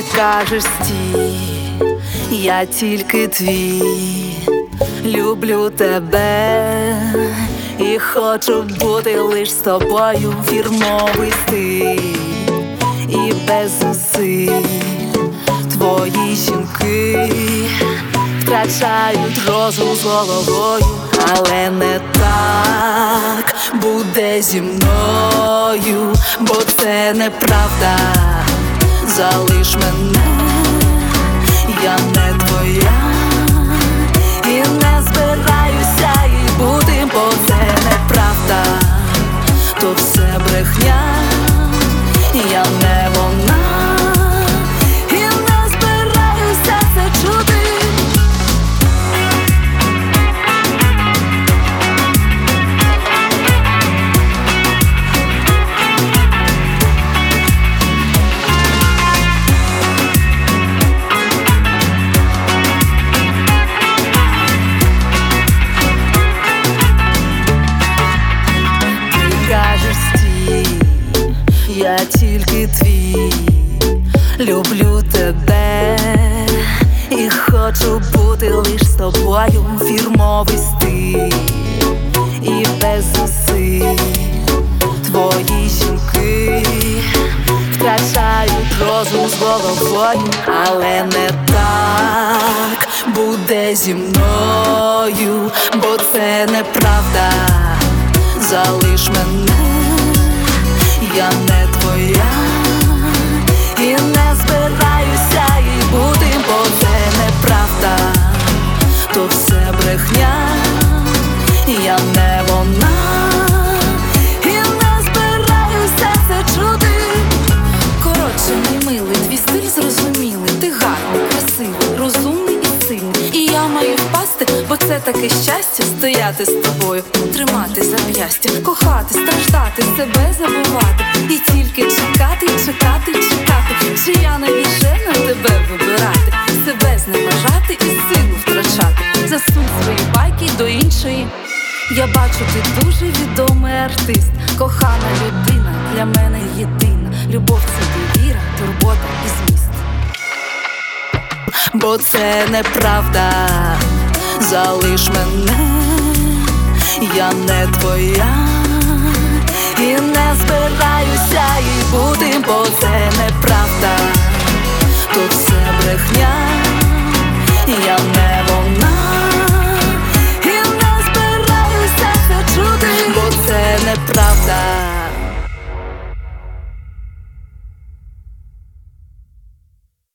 кажеш стій, я тільки твій, люблю тебе і хочу бути лиш з тобою. Фірмовий стиль і без зусиль твої жінки втрачають розум з головою. Але не так буде зі мною, бо це неправда. Залиш мене, я не твоя, і не збираюся і бути, бо це неправда, то все брехня, я не вона, і не збираюся це чути. Я тільки твій, люблю тебе і хочу бути лиш з тобою. Фірмовий стиль і без зусиль твої жінки втрачають розум з головою. Але не так буде зі мною, бо це неправда. Залиш мене, я не твоя, і не збираюся і бути, бо це неправда, то все брехня, я не вона, і не збираюся це чути. Коротше, мій милий, твій стиль зрозумілий. Ти гарний, красивий, розумний і сильний. І я маю впасти, бо це таке щастя стояти з тобою, тримати зап'ястя, кохати, страждати, себе забувати. І тільки чекати, чекати, чекати. Чи я навіщо на тебе вибирати? Себе зневажати і силу втрачати. Засунь свої байки до іншої. Я бачу, ти дуже відомий артист, кохана людина, для мене єдина. Любов — це довіра, турбота і зміст. Бо це неправда, залиш мене, я не твоя, і не збираюся і бути, бо це неправда, то все брехня, я не вона.